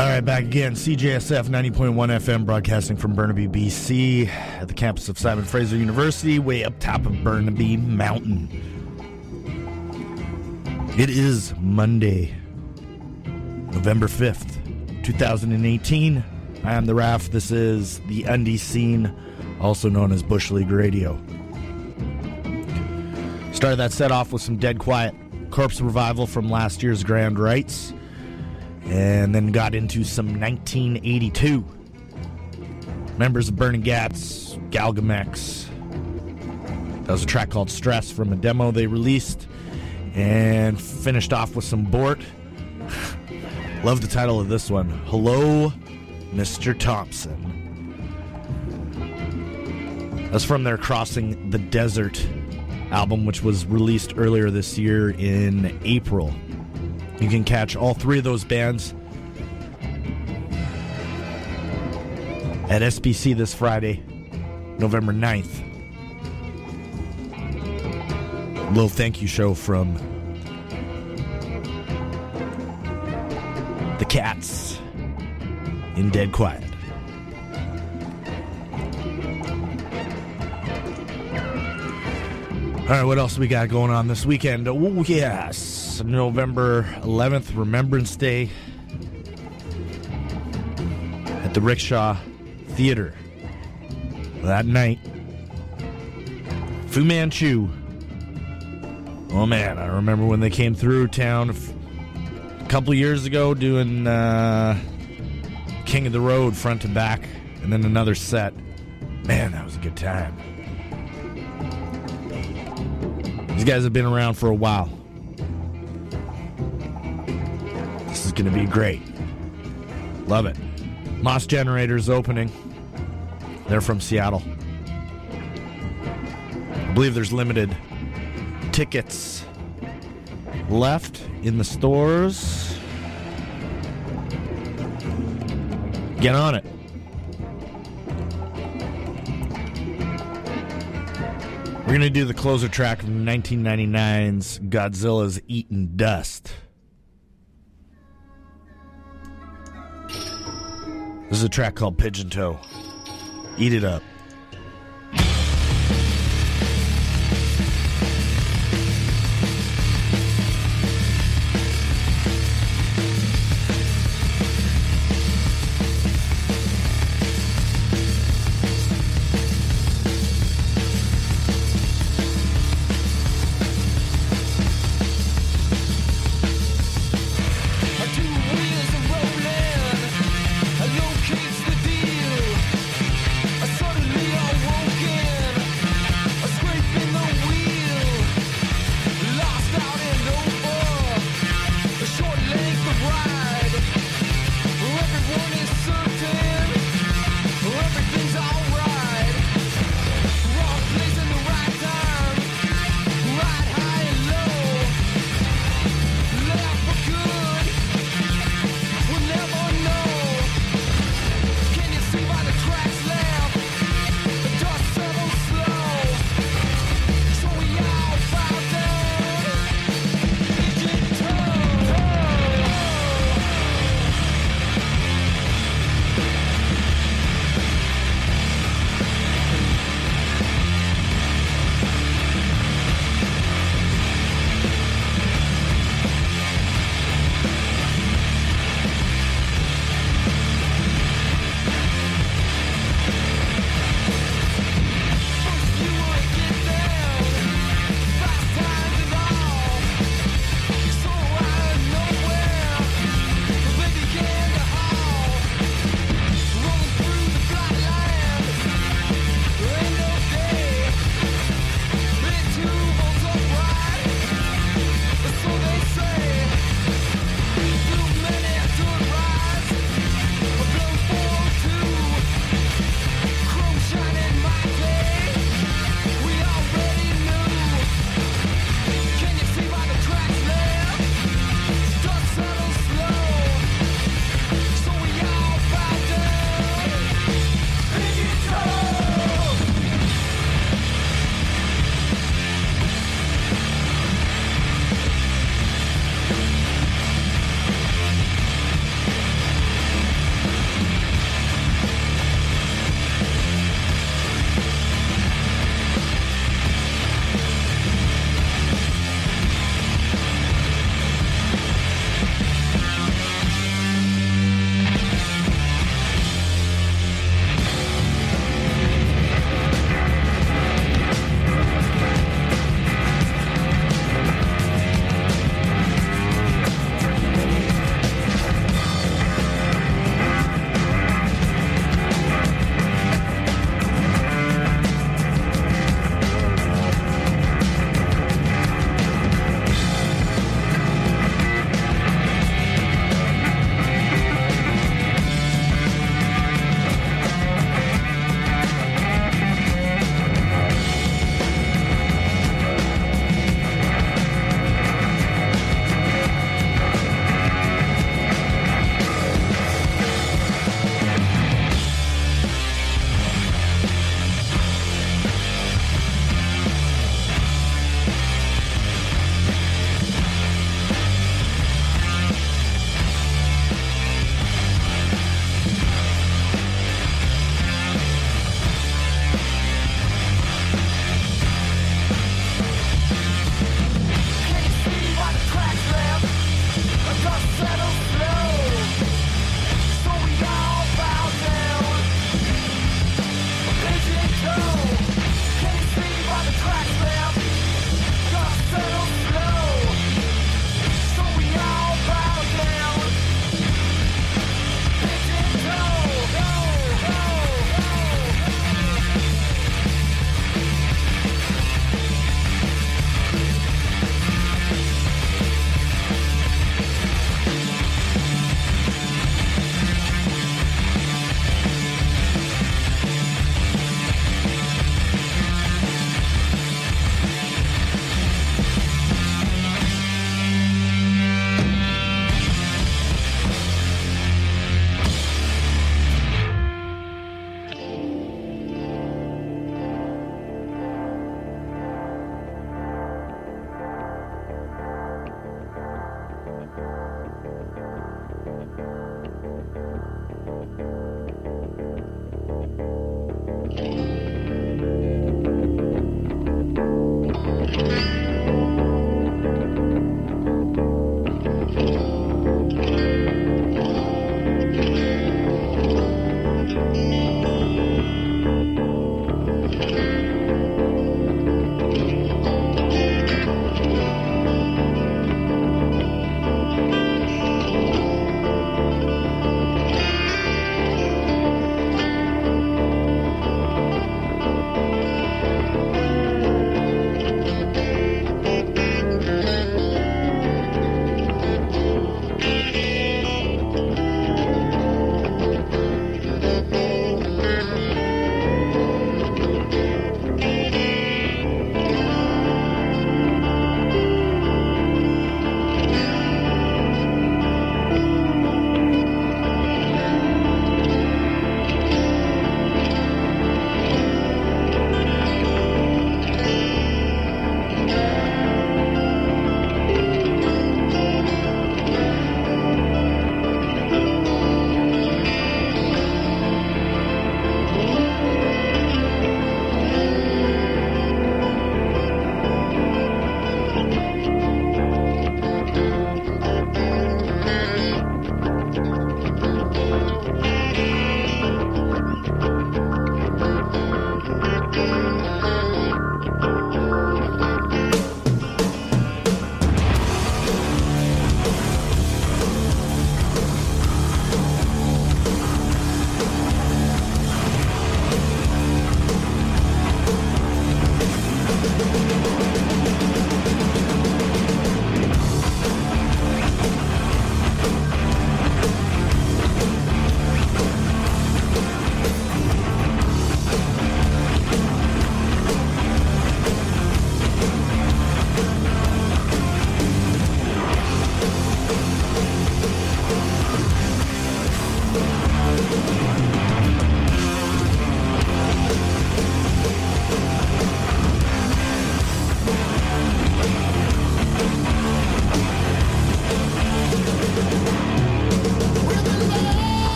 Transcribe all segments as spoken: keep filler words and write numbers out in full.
All right, back again. C J S F ninety point one F M, broadcasting from Burnaby, B C, at the campus of Simon Fraser University, way up top of Burnaby Mountain. It is Monday, November fifth, twenty eighteen. I am the Raf. This is the Undie Scene, also known as Bush League Radio. Started that set off with some Dead Quiet, Corpse Revival from last year's Grand Rites, and then got into some nineteen eighty-two. Members of Burning Gats, Galgamex. That was a track called Stress from a demo they released. And finished off with some Bort. Love the title of this one. Hello, Mister Thompson. That's from their Crossing the Desert album, which was released earlier this year in April. You can catch all three of those bands at S B C this Friday, November ninth. A little thank you show from the Cats in Dead Quiet. All right, what else we got going on this weekend? Oh, yes. November eleventh, Remembrance Day at the Rickshaw Theater. That night, Fu Manchu. Oh, man, I remember when they came through town a couple years ago doing uh, King of the Road front to back, and then another set. Man, that was a good time. These guys have been around for a while. This is going to be great. Love it. Moss Generator's opening. They're from Seattle. I believe there's limited tickets left in the stores. Get on it. We're going to do the closer track from nineteen ninety-nine's Godzilla's Eatin' Dust. This is a track called Pigeon Toe. Eat it up. Suddenly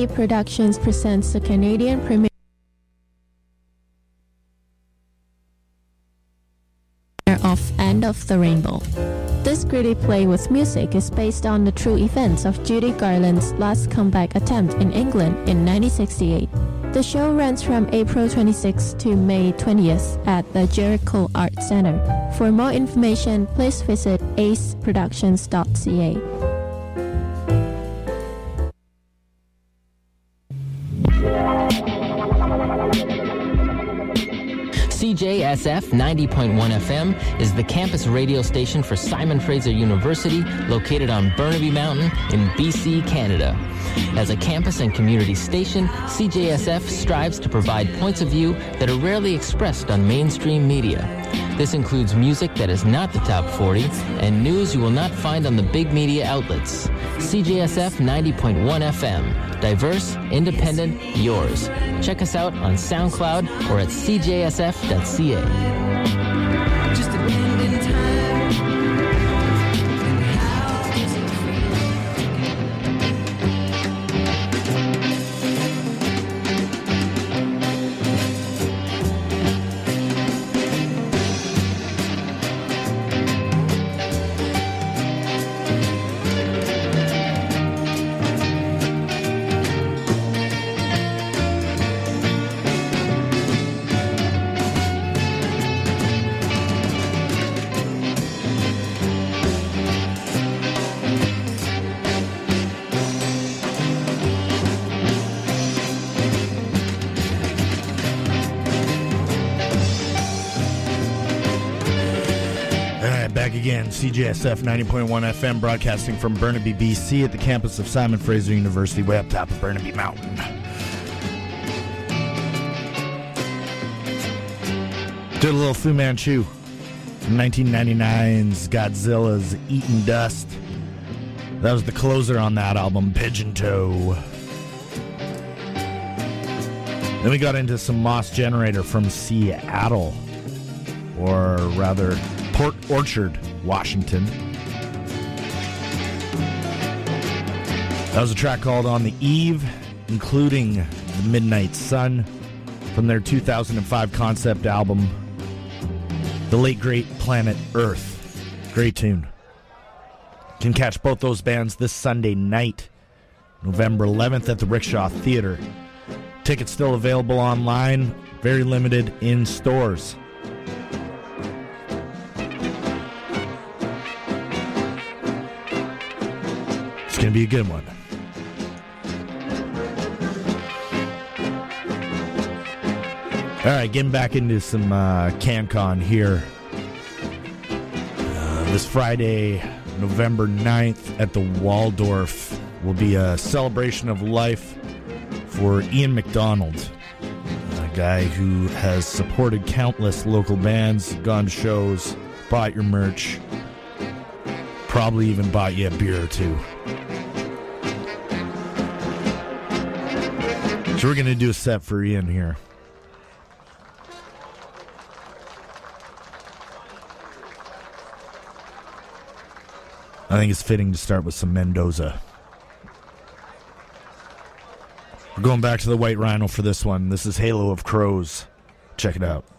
Brownie Productions presents the Canadian premiere of End of the Rainbow. This gritty play with music is based on the true events of Judy Garland's last comeback attempt in England in nineteen sixty-eight. The show runs from April twenty-sixth to May twentieth at the Jericho Art Center. For more information, please visit ace productions dot c a. C J S F ninety point one F M is the campus radio station for Simon Fraser University, located on Burnaby Mountain in B C, Canada. As a campus and community station, C J S F strives to provide points of view that are rarely expressed on mainstream media. This includes music that is not the top forty and news you will not find on the big media outlets. C J S F ninety point one F M. Diverse, independent, yours. Check us out on SoundCloud or at c j s f dot c a. Just a bend in time. And how does it Again, C J S F ninety point one F M, broadcasting from Burnaby, B C, at the campus of Simon Fraser University, way up top of Burnaby Mountain. Did a little Fu Manchu from nineteen ninety-nine's Godzilla's Eating Dust. That was the closer on that album, Pigeon Toe. Then we got into some Moss Generator from Seattle, or rather Port Orchard, Washington. That was a track called On the Eve, including The Midnight Sun, from their two thousand five concept album, The Late Great Planet Earth. Great tune. Can catch both those bands this Sunday night, November eleventh, at the Rickshaw Theater. Tickets still available online, very limited in stores. It's going to be a good one. All right, getting back into some uh, CanCon here. Uh, this Friday, November ninth, at the Waldorf, will be a celebration of life for Ian McDonald, a guy who has supported countless local bands, gone to shows, bought your merch, probably even bought you a beer or two. So we're going to do a set for Ian here. I think it's fitting to start with some Mendoza. We're going back to the White Rhino for this one. This is Halo of Crows. Check it out.